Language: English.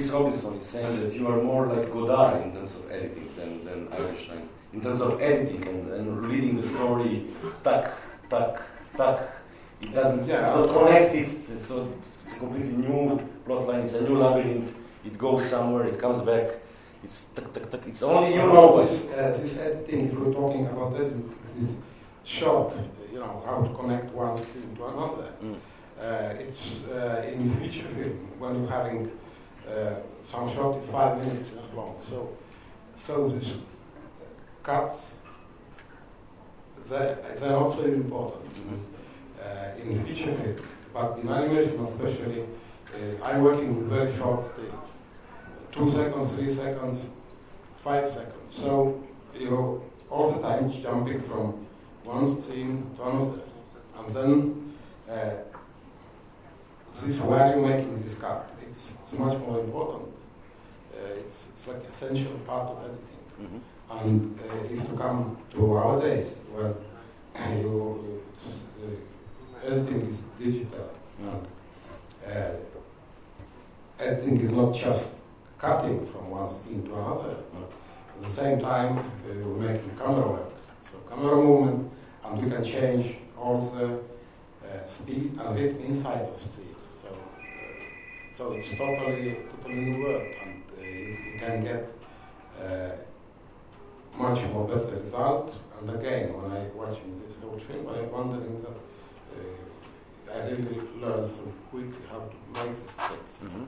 Robinson is saying that you are more like Godard in terms of editing than Eisenstein. In terms of editing and reading the story, tack, tack, tack. It doesn't, it's not connected, so it's a completely new plot line, it's a new labyrinth, it goes somewhere, it comes back, it's tack, tack, tack. It's only you know this editing, if we're talking about editing, this shot, how to connect one scene to another. It's in feature film, when you're having some shot is 5 minutes long. So these cuts, they're also important in feature film. But in animation especially, I'm working with very short stills. 2 seconds, 3 seconds, 5 seconds. So you're all the time jumping from one scene to another. And then this where you're making this cut, it's much more important. It's like essential part of editing. And if you come to our days, when editing is digital, and editing is not just cutting from one scene to another, but at the same time you're making camera work. So camera movement, and we can change all the speed and rhythm inside of the scene. So it's totally new world, and you can get much more better result. And again, when I watching this whole film, I'm wondering that I really learned so quickly how to make these things.